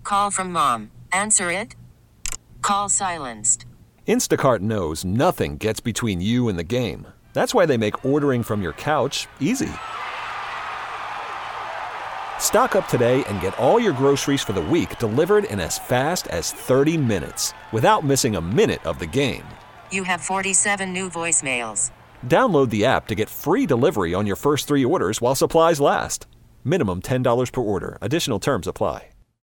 Call from mom. Answer it. Call silenced. Instacart knows nothing gets between you and the game. That's why they make ordering from your couch easy. Stock up today and get all your groceries for the week delivered in as fast as 30 minutes without missing a minute of the game. You have 47 new voicemails. Download the app to get free delivery on your first 3 orders while supplies last. Minimum $10 per order. Additional terms apply.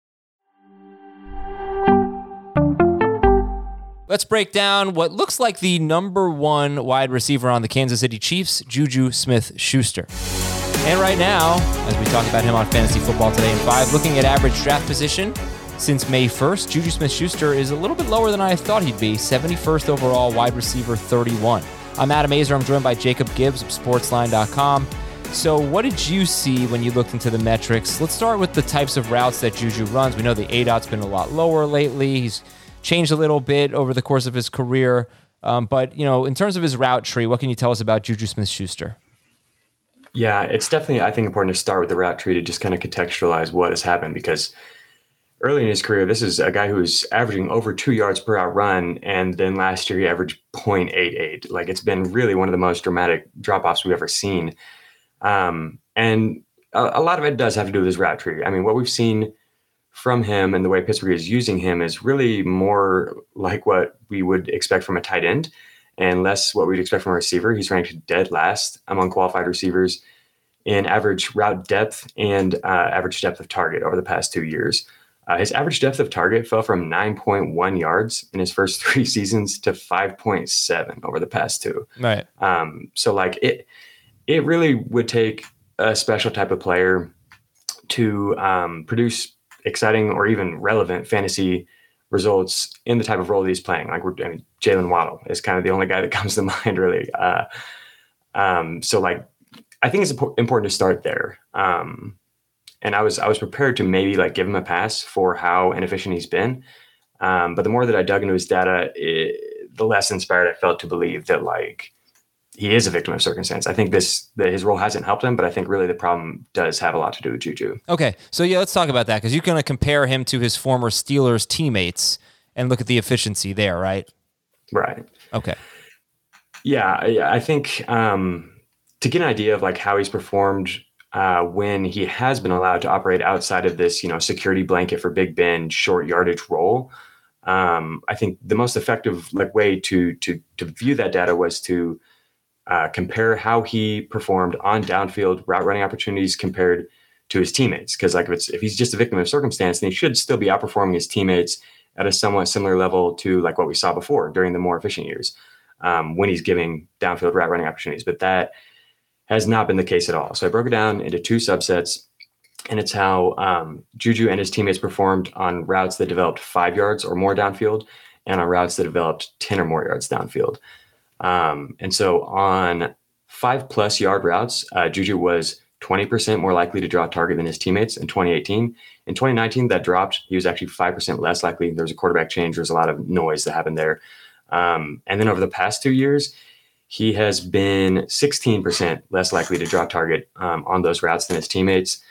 Let's break down what looks like the number 1 wide receiver on the Kansas City Chiefs, Juju Smith-Schuster. And right now, as we talk about him on Fantasy Football Today in 5, looking at average draft position since May 1st, Juju Smith-Schuster is a little bit lower than I thought he'd be, 71st overall, wide receiver 31. I'm Adam Azer. I'm joined by Jacob Gibbs of Sportsline.com. So what did you see when you looked into the metrics? Let's start with the types of routes that Juju runs. We know the ADOT's been a lot lower lately. He's changed a little bit over the course of his career. But, in terms of his route tree, what can you tell us about Juju Smith-Schuster? Yeah, it's definitely, I think, important to start with the route tree to just kind of contextualize what has happened, because early in his career, this is a guy who's averaging over 2 yards per route run, and then last year he averaged 0.88. Like, it's been really one of the most dramatic drop-offs we've ever seen. And a lot of it does have to do with his route tree. I mean, what we've seen from him and the way Pittsburgh is using him is really more like what we would expect from a tight end and less what we'd expect from a receiver. He's ranked dead last among qualified receivers in average route depth and average depth of target over the past 2 years. His average depth of target fell from 9.1 yards in his first 3 seasons to 5.7 over the past 2. Right. So like it really would take a special type of player to produce exciting or even relevant fantasy results in the type of role that he's playing. Like Jalen Waddle is kind of the only guy that comes to mind, really. So like, I think it's important to start there. And I was prepared to maybe like give him a pass for how inefficient he's been. But the more that I dug into his data, the less inspired I felt to believe that like he is a victim of circumstance. I think that his role hasn't helped him, but I think really the problem does have a lot to do with Juju. Okay, so yeah, let's talk about that, because you're going to compare him to his former Steelers teammates and look at the efficiency there, right? Right. Okay. Yeah, I think to get an idea of like how he's performed when he has been allowed to operate outside of this, security blanket for Big Ben short yardage role, I think the most effective way to view that data was to compare how he performed on downfield route running opportunities compared to his teammates. Because if he's just a victim of circumstance, then he should still be outperforming his teammates at a somewhat similar level to like what we saw before during the more efficient years when he's giving downfield route running opportunities. But that has not been the case at all. So I broke it down into 2 subsets, and it's how Juju and his teammates performed on routes that developed 5 yards or more downfield and on routes that developed 10 or more yards downfield. And so on 5+ yard routes, Juju was 20% more likely to draw a target than his teammates in 2018. In 2019, that dropped. He was actually 5% less likely. There was a quarterback change. There was a lot of noise that happened there. And then over the past 2 years, he has been 16% less likely to draw a target on those routes than his teammates.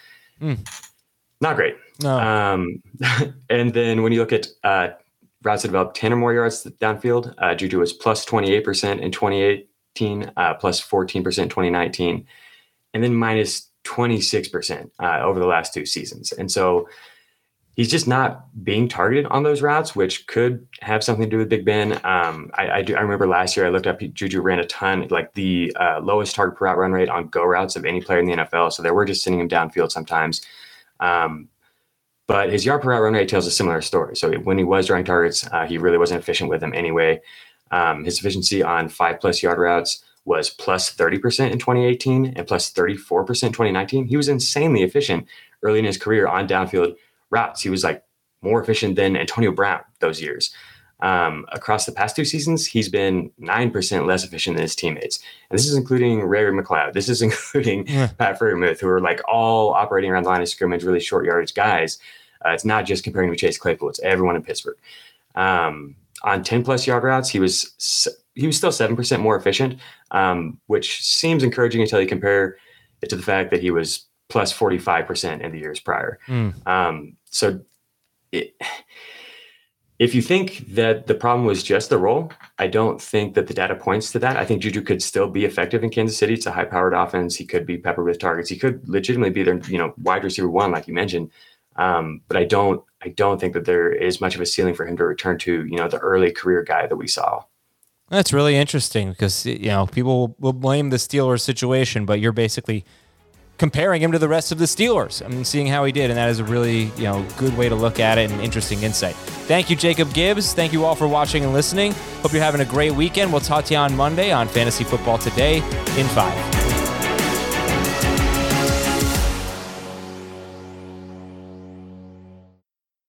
Not great. No. And then when you look at routes that developed 10 or more yards downfield, Juju was plus 28% in 2018, plus 14% in 2019, and then minus 26% over the last 2 seasons. And so he's just not being targeted on those routes, which could have something to do with Big Ben. I remember last year I looked up, Juju ran a ton, like the lowest target per route run rate on go routes of any player in the NFL. So they were just sending him downfield sometimes. But his yard per route run rate tells a similar story. So when he was drawing targets, he really wasn't efficient with them anyway. His efficiency on 5+ yard routes was plus 30% in 2018 and plus 34% in 2019. He was insanely efficient early in his career on downfield routes. He was like more efficient than Antonio Brown those years. Across the past 2 seasons, he's been 9% less efficient than his teammates. And this is including Ray McLeod. This is including Pat Freiermuth, who are like all operating around the line of scrimmage, really short yardage guys. It's not just comparing to Chase Claypool. It's everyone in Pittsburgh. On 10+ yard routes, he was still 7% more efficient, which seems encouraging until you compare it to the fact that he was plus 45% in the years prior. So if you think that the problem was just the role, I don't think that the data points to that. I think Juju could still be effective in Kansas City. It's a high-powered offense. He could be peppered with targets. He could legitimately be their, wide receiver one, like you mentioned. But I don't think that there is much of a ceiling for him to return to, the early career guy that we saw. That's really interesting because, people will blame the Steelers situation, but you're basically comparing him to the rest of the Steelers. I mean, seeing how he did, and that is a really, good way to look at it and interesting insight. Thank you, Jacob Gibbs. Thank you all for watching and listening. Hope you're having a great weekend. We'll talk to you on Monday on Fantasy Football Today in 5.